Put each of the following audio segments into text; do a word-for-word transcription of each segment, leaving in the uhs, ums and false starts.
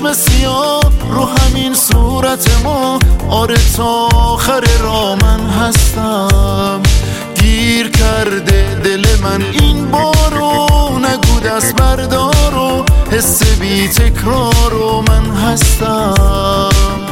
چشم سیاه رو همین صورت ما. آره تا آخر را من هستم. گیر کرده دل من این بارو، نگو دست بردارو، حس بی تکرارو من هستم.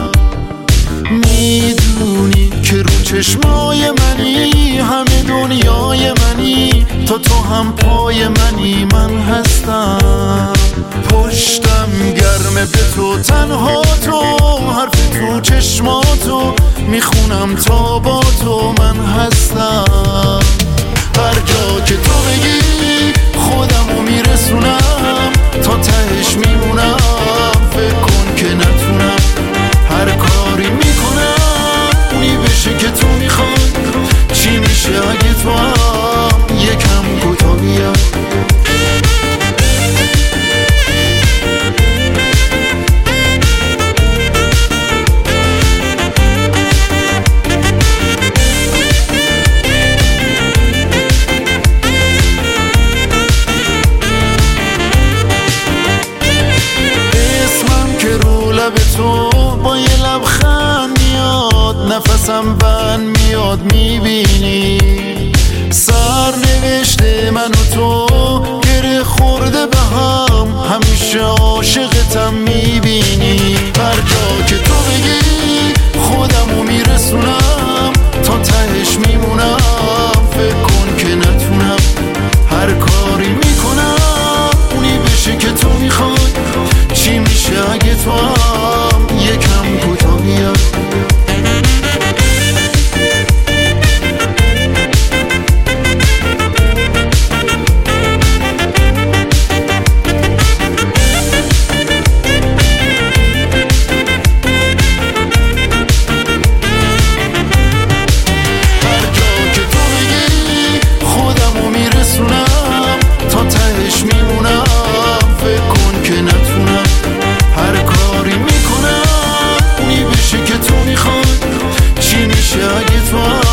میدونی که رو چشمای منی، همه دنیای منی، تا تو هم پای منی من هستم. پشتم گرمه به تو، تنها تو، حرف تو چشماتو میخونم تا با تو من هستم. هر جا که تو بگی خودمو میرسونم، تا تهش میمونم. فکر کن که نتونم، هر کاری میکنم اونی بشه که تو میخوای. چی میشه اگه تو هم یکم کوتاه بیای؟ به تو با یه لبخند میاد، نفسم بند میاد. میبینی سر نوشته من و تو گره خورده به هم، همیشه عاشقتم. میبینی هر جا که تو بگی خودمو میرسونم، تا تهش میمونم. فکر کن که نتونم، هر کاری میکنم اونی بشه که تو میخوای. چی میشه اگه تو هم یکم کوتاه بیای؟ هر جا که تو بگی خودمو میرسونم، تا تهش میمونم. فکر کن که نتونم، هر کاری میکنم اونی بشه که تو میخوای. چی میشه اگه تو